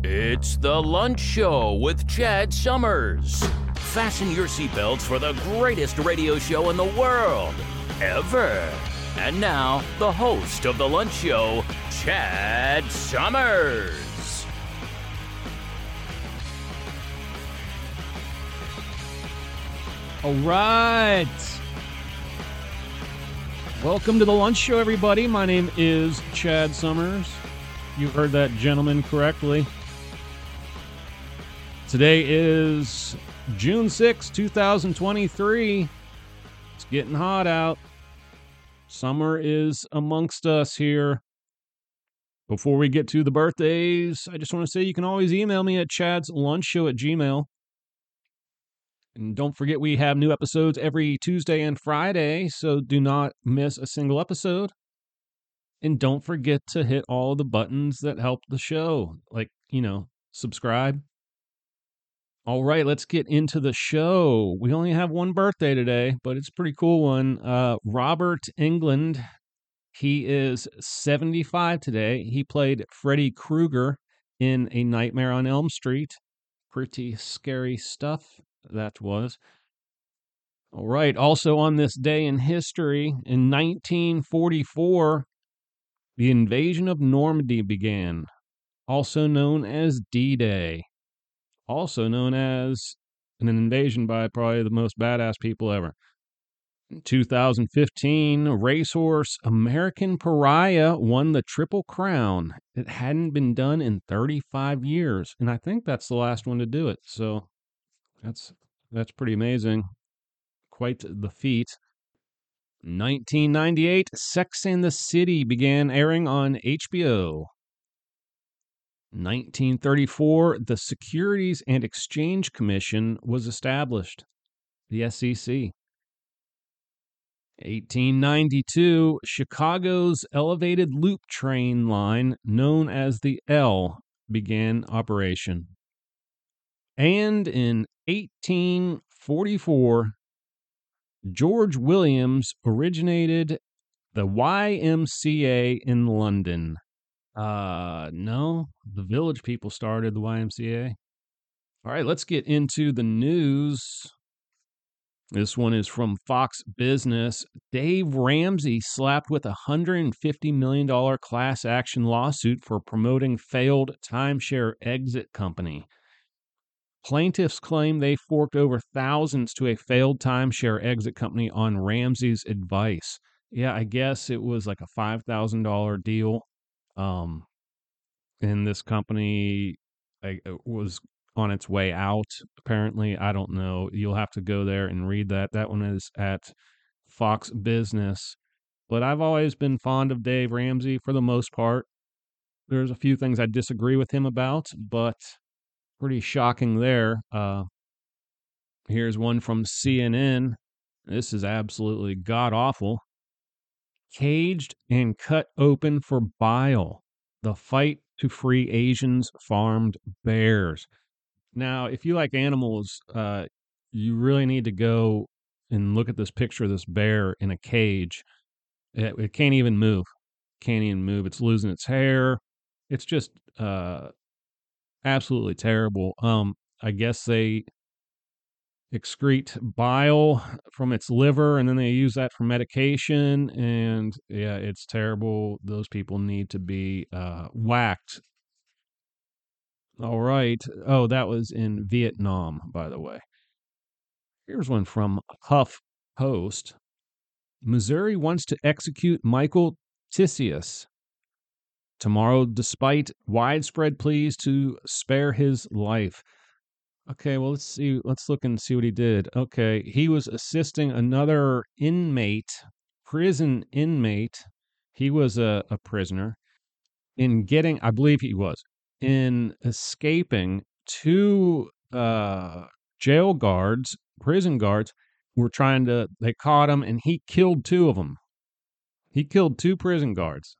It's The Lunch Show with Chad Summers. Fasten your seatbelts for the greatest radio show in the world, ever. And now, the host of The Lunch Show, Chad Summers. All right. Welcome to The Lunch Show, everybody. My name is Chad Summers. You heard that gentleman correctly. Today is June 6, 2023. It's getting hot out. Summer is amongst us here. Before we get to the birthdays, I just want to say you can always email me at chadslunchshow@gmail.com. And don't forget we have new episodes every Tuesday and Friday, so do not miss a single episode. And don't forget to hit all the buttons that help the show, like, subscribe. All right, let's get into the show. We only have one birthday today, but it's a pretty cool one. Robert Englund, he is 75 today. He played Freddy Krueger in A Nightmare on Elm Street. Pretty scary stuff that was. All right, also on this day in history, in 1944, the invasion of Normandy began, also known as D-Day. Also known as an invasion by probably the most badass people ever. In 2015, racehorse American Pariah won the Triple Crown. It hadn't been done in 35 years, and I think that's the last one to do it. So that's pretty amazing. Quite the feat. 1998, Sex and the City began airing on HBO. 1934, the Securities and Exchange Commission was established, the SEC. 1892, Chicago's elevated loop train line, known as the L, began operation. And in 1844, George Williams originated the YMCA in London. No, the Village People started the YMCA. All right, let's get into the news. This one is from Fox Business. Dave Ramsey slapped with a $150 million class action lawsuit for promoting failed timeshare exit company. Plaintiffs claim they forked over thousands to a failed timeshare exit company on Ramsey's advice. Yeah, I guess it was like a $5,000 deal. And this company was on its way out, apparently. I don't know. You'll have to go there and read that. That one is at Fox Business. But I've always been fond of Dave Ramsey for the most part. There's a few things I disagree with him about, but pretty shocking there. Here's one from CNN. This is absolutely god-awful. Caged and cut open for bile. The fight to free Asians farmed bears. Now, if you like animals, you really need to go and look at this picture of this bear in a cage. It can't even move. It's losing its hair. It's just absolutely terrible. I guess they excrete bile from its liver, and then they use that for medication, and yeah, it's terrible. Those people need to be whacked. All right. Oh, that was in Vietnam, by the way. Here's one from Huff Post. Missouri wants to execute Michael Tisius tomorrow, despite widespread pleas to spare his life. Okay, well, let's see. Let's look and see what he did. Okay, he was assisting another prison inmate. He was a prisoner in getting, I believe he was, in escaping. Two jail guards, prison guards, they caught him, and he killed two of them. He killed two prison guards.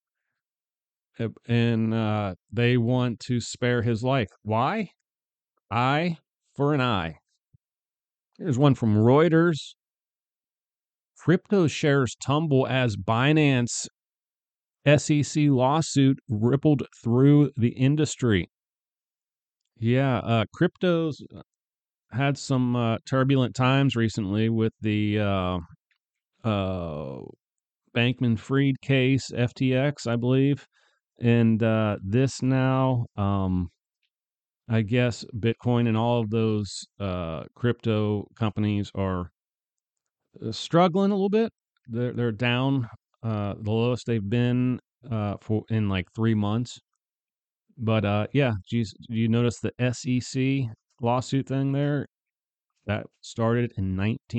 And they want to spare his life. Why? Eye for an eye. Here's one from Reuters. Crypto shares tumble as Binance SEC lawsuit rippled through the industry. Yeah, crypto's had some turbulent times recently with the Bankman-Fried case, FTX, I believe. And this now, I guess Bitcoin and all of those crypto companies are struggling a little bit. They're down the lowest they've been for in like 3 months. But yeah, geez, you notice the SEC lawsuit thing there? That started in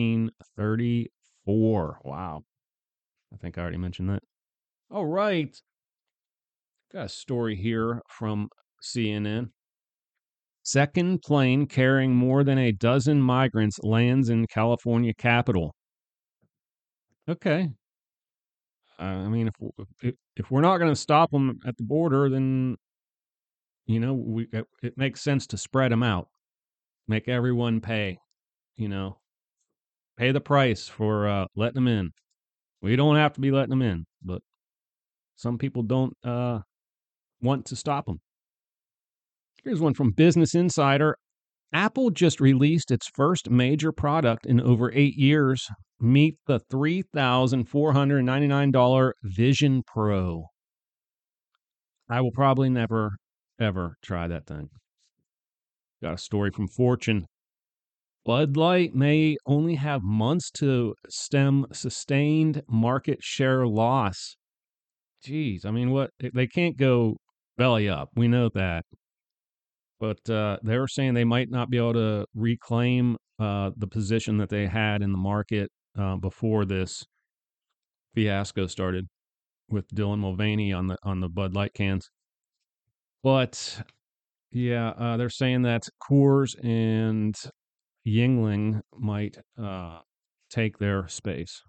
1934. Wow. I think I already mentioned that. All right. Got a story here from CNN. Second plane carrying more than a dozen migrants lands in California capital. Okay. I mean, if we're not going to stop them at the border, then it makes sense to spread them out, make everyone pay. Pay the price for letting them in. We don't have to be letting them in, but some people don't want to stop them. Here's one from Business Insider. Apple just released its first major product in over 8 years. Meet the $3,499 Vision Pro. I will probably never, ever try that thing. Got a story from Fortune. Bud Light may only have months to stem sustained market share loss. Geez, I mean, they can't go belly up. We know that. But they were saying they might not be able to reclaim the position that they had in the market before this fiasco started with Dylan Mulvaney on the Bud Light cans. But yeah, they're saying that Coors and Yuengling might take their space.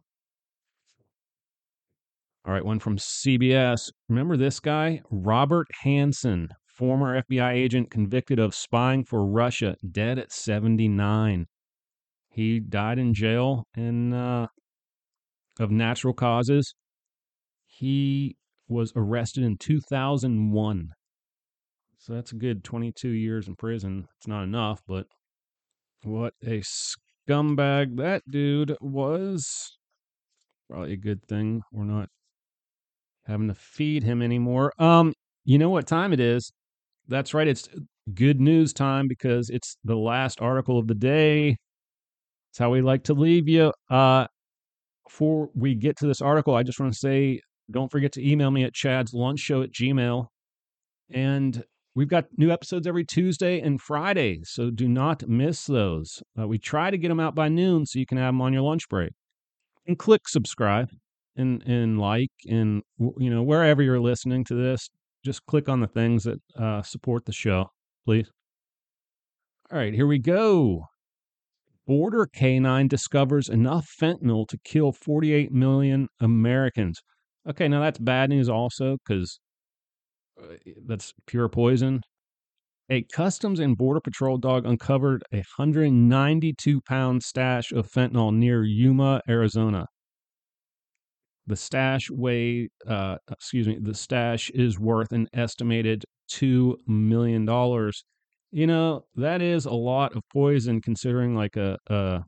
All right, one from CBS. Remember this guy? Robert Hansen, former FBI agent convicted of spying for Russia, dead at 79. He died in jail of natural causes. He was arrested in 2001. So that's a good 22 years in prison. It's not enough, but what a scumbag that dude was. Probably a good thing we're not having to feed him anymore. You know what time it is? That's right. It's good news time because it's the last article of the day. It's how we like to leave you. Before we get to this article, I just want to say, don't forget to email me at chadslunchshow@gmail.com. And we've got new episodes every Tuesday and Friday, so do not miss those. We try to get them out by noon so you can have them on your lunch break. And click subscribe and like, and wherever you're listening to this, just click on the things that support the show, please. All right, here we go. Border Canine discovers enough fentanyl to kill 48 million Americans. Okay, now that's bad news also because that's pure poison. A Customs and Border Patrol dog uncovered a 192-pound stash of fentanyl near Yuma, Arizona. The stash the stash is worth an estimated $2 million. That is a lot of poison considering like a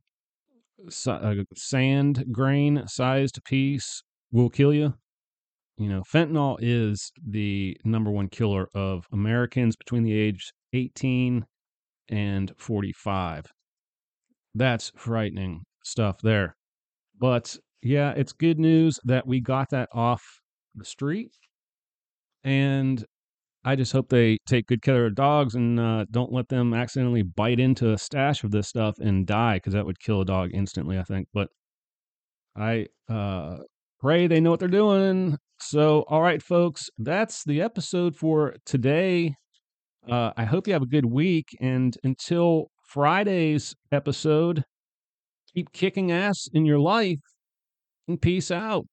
sand grain sized piece will kill you. Fentanyl is the number one killer of Americans between the age 18 and 45. That's frightening stuff there. But yeah, it's good news that we got that off the street. And I just hope they take good care of their dogs and don't let them accidentally bite into a stash of this stuff and die, because that would kill a dog instantly, I think. But I pray they know what they're doing. So, all right, folks, that's the episode for today. I hope you have a good week. And until Friday's episode, keep kicking ass in your life and peace out.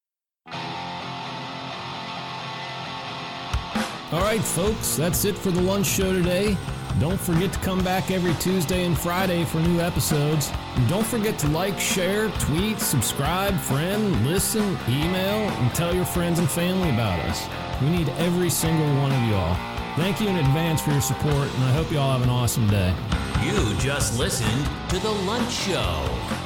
All right, folks, that's it for the lunch show today. Don't forget to come back every Tuesday and Friday for new episodes. And don't forget to like, share, tweet, subscribe, friend, listen, email, and tell your friends and family about us. We need every single one of y'all. Thank you in advance for your support, and I hope you all have an awesome day. You just listened to The Lunch Show.